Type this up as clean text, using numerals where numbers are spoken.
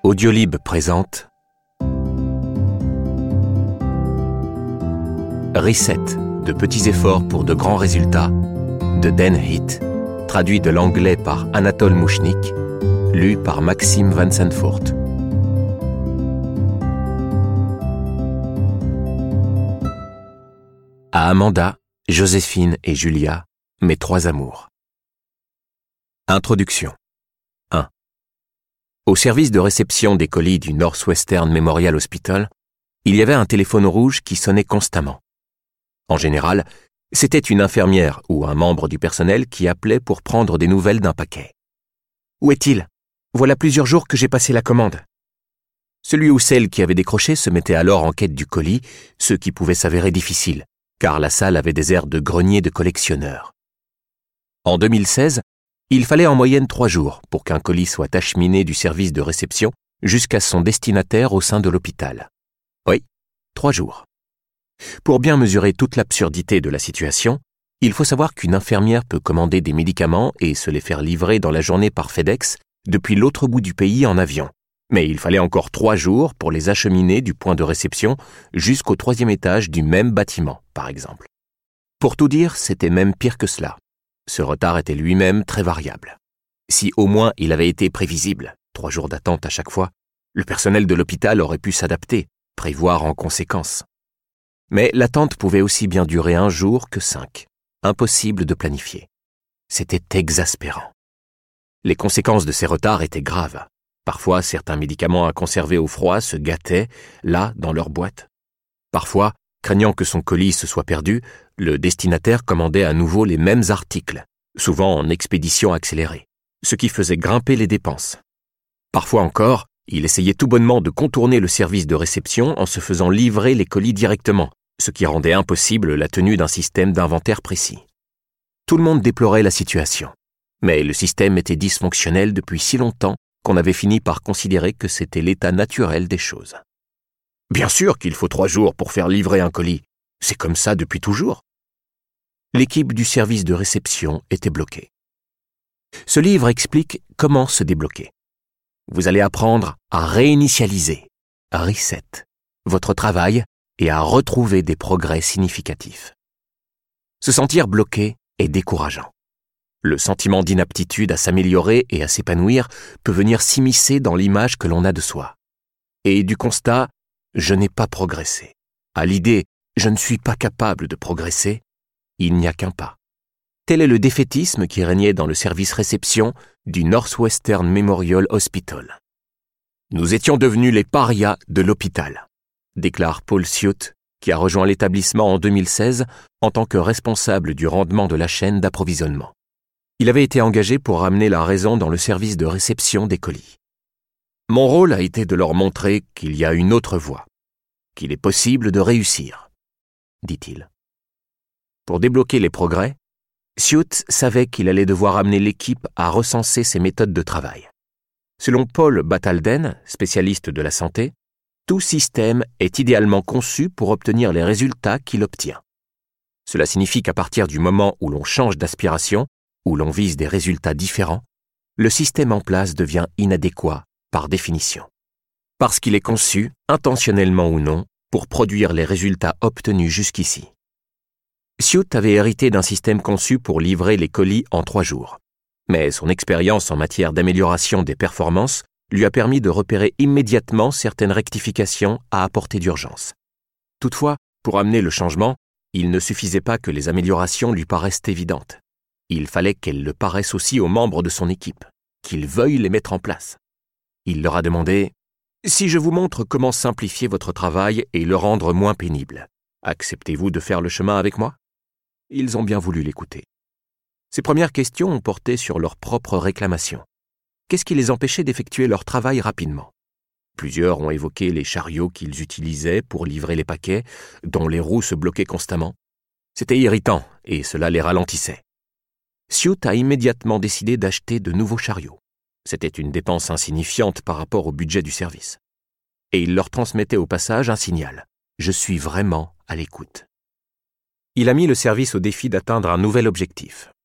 Audiolib présente Reset, de petits efforts pour de grands résultats, de Dan Heath, traduit de l'anglais par Anatole Mouchnik, lu par Maxime Van Sanfort. À Amanda, Joséphine et Julia, mes trois amours. Introduction. 1. Au service de réception des colis du Northwestern Memorial Hospital, il y avait un téléphone rouge qui sonnait constamment. En général, c'était une infirmière ou un membre du personnel qui appelait pour prendre des nouvelles d'un paquet. « Où est-il ? Voilà plusieurs jours que j'ai passé la commande. » Celui ou celle qui avait décroché se mettait alors en quête du colis, ce qui pouvait s'avérer difficile, car la salle avait des airs de grenier de collectionneurs. En 2016, il fallait en moyenne 3 jours pour qu'un colis soit acheminé du service de réception jusqu'à son destinataire au sein de l'hôpital. Oui, 3 jours. Pour bien mesurer toute l'absurdité de la situation, il faut savoir qu'une infirmière peut commander des médicaments et se les faire livrer dans la journée par FedEx depuis l'autre bout du pays en avion. Mais il fallait encore 3 jours pour les acheminer du point de réception jusqu'au 3e étage du même bâtiment, par exemple. Pour tout dire, c'était même pire que cela. Ce retard était lui-même très variable. Si au moins il avait été prévisible, 3 jours d'attente à chaque fois, le personnel de l'hôpital aurait pu s'adapter, prévoir en conséquence. Mais l'attente pouvait aussi bien durer 1 jour que 5. Impossible de planifier. C'était exaspérant. Les conséquences de ces retards étaient graves. Parfois, certains médicaments à conserver au froid se gâtaient, là, dans leur boîte. Parfois, craignant que son colis se soit perdu, le destinataire commandait à nouveau les mêmes articles, souvent en expédition accélérée, ce qui faisait grimper les dépenses. Parfois encore, il essayait tout bonnement de contourner le service de réception en se faisant livrer les colis directement, ce qui rendait impossible la tenue d'un système d'inventaire précis. Tout le monde déplorait la situation, mais le système était dysfonctionnel depuis si longtemps qu'on avait fini par considérer que c'était l'état naturel des choses. Bien sûr qu'il faut 3 jours pour faire livrer un colis. C'est comme ça depuis toujours. L'équipe du service de réception était bloquée. Ce livre explique comment se débloquer. Vous allez apprendre à réinitialiser, à reset, votre travail et à retrouver des progrès significatifs. Se sentir bloqué est décourageant. Le sentiment d'inaptitude à s'améliorer et à s'épanouir peut venir s'immiscer dans l'image que l'on a de soi. Et du constat « je n'ai pas progressé », à l'idée « je ne suis pas capable de progresser », il n'y a qu'un pas. Tel est le défaitisme qui régnait dans le service réception du Northwestern Memorial Hospital. « Nous étions devenus les parias de l'hôpital », déclare Paul Siout, qui a rejoint l'établissement en 2016 en tant que responsable du rendement de la chaîne d'approvisionnement. Il avait été engagé pour ramener la raison dans le service de réception des colis. « Mon rôle a été de leur montrer qu'il y a une autre voie, qu'il est possible de réussir, » dit-il. Pour débloquer les progrès, Siout savait qu'il allait devoir amener l'équipe à recenser ses méthodes de travail. Selon Paul Batalden, spécialiste de la santé, tout système est idéalement conçu pour obtenir les résultats qu'il obtient. Cela signifie qu'à partir du moment où l'on change d'aspiration, où l'on vise des résultats différents, le système en place devient inadéquat par définition. Parce qu'il est conçu, intentionnellement ou non, pour produire les résultats obtenus jusqu'ici. Siout avait hérité d'un système conçu pour livrer les colis en 3 jours. Mais son expérience en matière d'amélioration des performances lui a permis de repérer immédiatement certaines rectifications à apporter d'urgence. Toutefois, pour amener le changement, il ne suffisait pas que les améliorations lui paraissent évidentes. Il fallait qu'elles le paraissent aussi aux membres de son équipe, qu'ils veuillent les mettre en place. Il leur a demandé « Si je vous montre comment simplifier votre travail et le rendre moins pénible, acceptez-vous de faire le chemin avec moi ?» Ils ont bien voulu l'écouter. Ces premières questions ont porté sur leurs propres réclamations. Qu'est-ce qui les empêchait d'effectuer leur travail rapidement ? Plusieurs ont évoqué les chariots qu'ils utilisaient pour livrer les paquets, dont les roues se bloquaient constamment. C'était irritant et cela les ralentissait. Siout a immédiatement décidé d'acheter de nouveaux chariots. C'était une dépense insignifiante par rapport au budget du service. Et il leur transmettait au passage un signal. « Je suis vraiment à l'écoute ». Il a mis le service au défi d'atteindre un nouvel objectif.